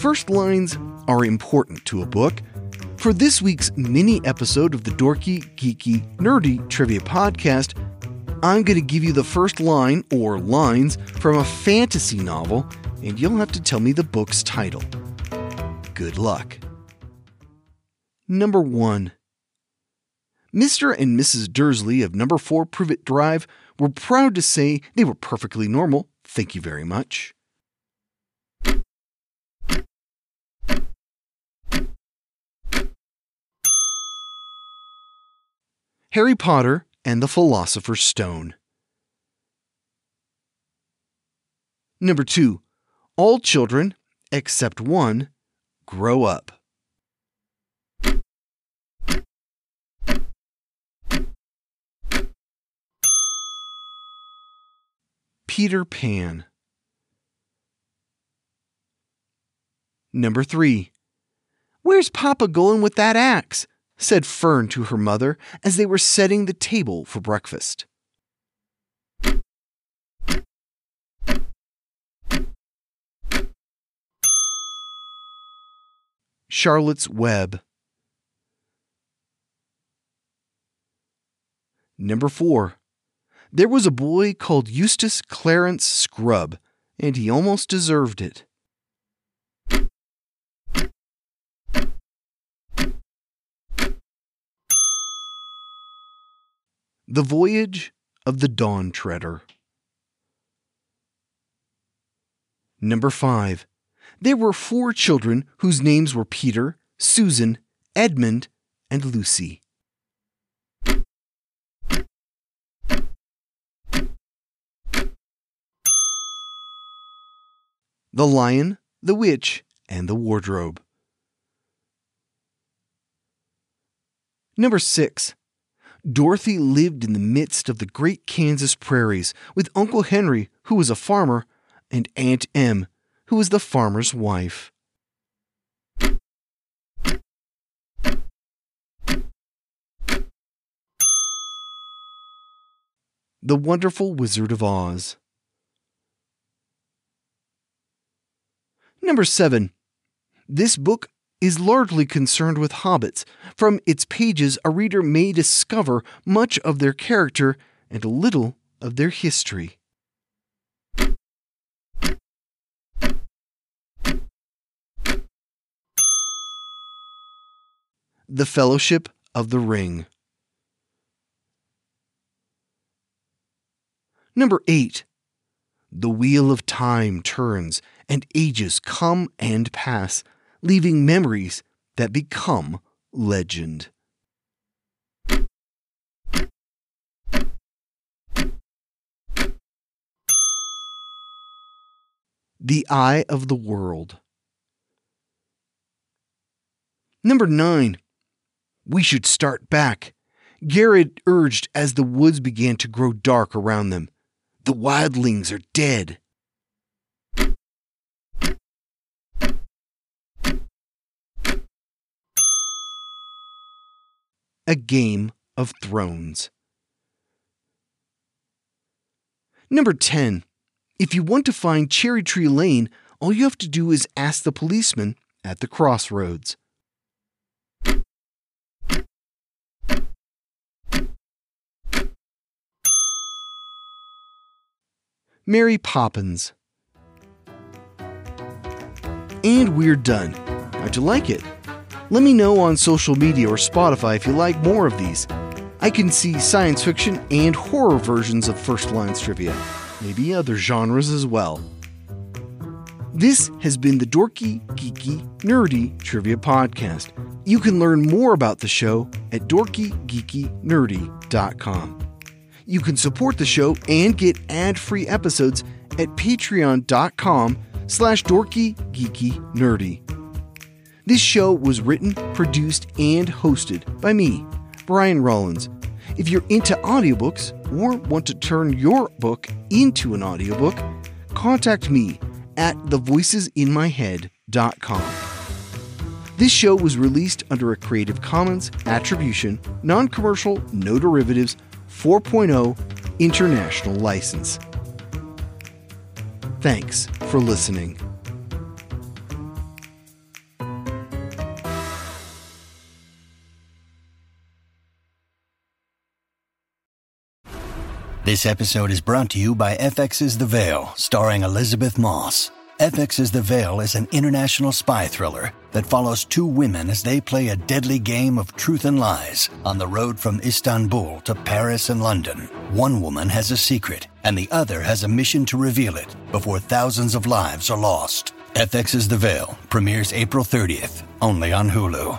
First lines are important to a book. For this week's mini episode of the Dorky, Geeky, Nerdy Trivia Podcast, I'm going to give you the first line or lines from a fantasy novel, and you'll have to tell me the book's title. Good luck. Number 1. Mr. and Mrs. Dursley of number 4 Privet Drive were proud to say they were perfectly normal. Thank you very much. Harry Potter and the Philosopher's Stone. Number 2. All children, except one, grow up. Peter Pan. Number 3. Where's Papa going with that axe? Said Fern to her mother as they were setting the table for breakfast. Charlotte's Web. Number 4. There was a boy called Eustace Clarence Scrubb, and he almost deserved it. The Voyage of the Dawn Treader. Number 5. There were 4 children whose names were Peter, Susan, Edmund, and Lucy. The Lion, the Witch, and the Wardrobe. Number 6. Dorothy lived in the midst of the great Kansas prairies with Uncle Henry, who was a farmer, and Aunt Em, who was the farmer's wife. The Wonderful Wizard of Oz. Number 7. This book is largely concerned with hobbits. From its pages, a reader may discover much of their character and a little of their history. The Fellowship of the Ring. Number 8. The wheel of time turns, and ages come and pass, leaving memories that become legend. The Eye of the World. Number 9. We should start back, Garrett urged as the woods began to grow dark around them. The wildlings are dead. A Game of Thrones. Number 10. If you want to find Cherry Tree Lane, all you have to do is ask the policeman at the crossroads. Mary Poppins. And we're done. How'd you like it? Let me know on social media or Spotify if you like more of these. I can see science fiction and horror versions of First Lines Trivia, maybe other genres as well. This has been the Dorky, Geeky, Nerdy Trivia Podcast. You can learn more about the show at dorkygeekynerdy.com. You can support the show and get ad-free episodes at patreon.com/dorkygeekynerdy. This show was written, produced, and hosted by me, Brian Rollins. If you're into audiobooks or want to turn your book into an audiobook, contact me at thevoicesinmyhead.com. This show was released under a Creative Commons Attribution, Non-Commercial, No Derivatives 4.0 International License. Thanks for listening. This episode is brought to you by FX's The Veil, starring Elizabeth Moss. FX's The Veil is an international spy thriller that follows two women as they play a deadly game of truth and lies on the road from Istanbul to Paris and London. One woman has a secret, and the other has a mission to reveal it before thousands of lives are lost. FX's The Veil premieres April 30th, only on Hulu.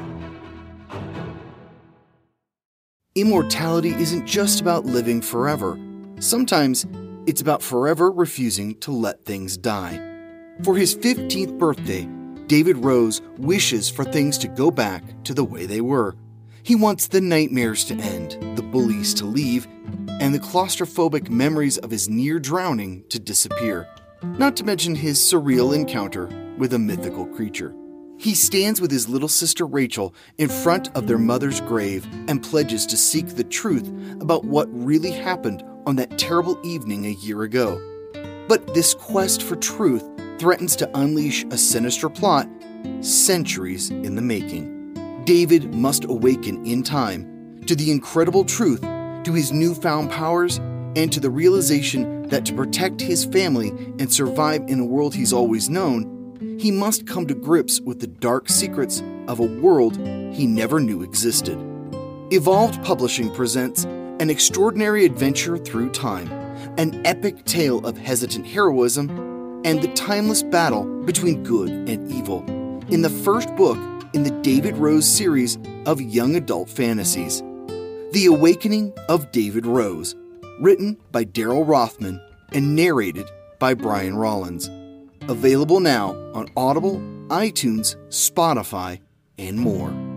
Immortality isn't just about living forever. Sometimes it's about forever refusing to let things die. For his 15th birthday, David Rose wishes for things to go back to the way they were. He wants the nightmares to end, the bullies to leave, and the claustrophobic memories of his near drowning to disappear. Not to mention his surreal encounter with a mythical creature. He stands with his little sister Rachel in front of their mother's grave and pledges to seek the truth about what really happened on that terrible evening a year ago. But this quest for truth threatens to unleash a sinister plot centuries in the making. David must awaken in time to the incredible truth, to his newfound powers, and to the realization that to protect his family and survive in a world he's always known, he must come to grips with the dark secrets of a world he never knew existed. Evolved Publishing presents An Extraordinary Adventure Through Time, an epic tale of hesitant heroism and the timeless battle between good and evil, in the first book in the David Rose series of young adult fantasies. The Awakening of David Rose, written by Daryl Rothman and narrated by Brian Rollins. Available now on Audible, iTunes, Spotify, and more.